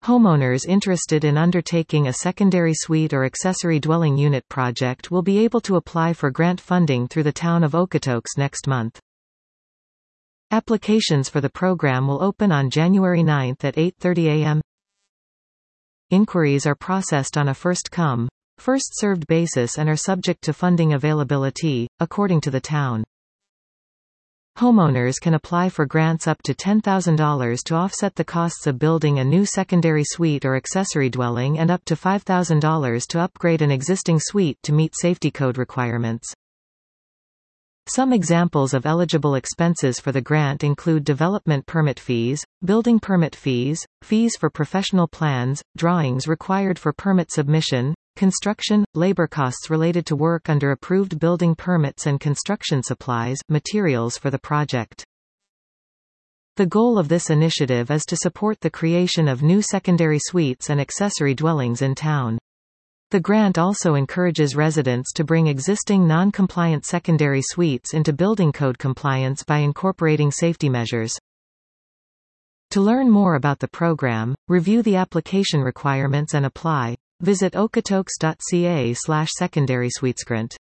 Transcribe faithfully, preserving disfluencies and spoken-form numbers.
Homeowners interested in undertaking a secondary suite or accessory dwelling unit project will be able to apply for grant funding through the town of Okotoks next month. Applications for the program will open on January ninth at eight thirty a m Inquiries are processed on a first-come, first-served basis and are subject to funding availability, according to the town. Homeowners can apply for grants up to ten thousand dollars to offset the costs of building a new secondary suite or accessory dwelling and up to five thousand dollars to upgrade an existing suite to meet safety code requirements. Some examples of eligible expenses for the grant include development permit fees, building permit fees, fees for professional plans, drawings required for permit submission, construction, labor costs related to work under approved building permits and construction supplies, materials for the project. The goal of this initiative is to support the creation of new secondary suites and accessory dwellings in town. The grant also encourages residents to bring existing non-compliant secondary suites into building code compliance by incorporating safety measures. To learn more about the program, review the application requirements and apply, visit okotoks dot c a slash secondary suitesgrant.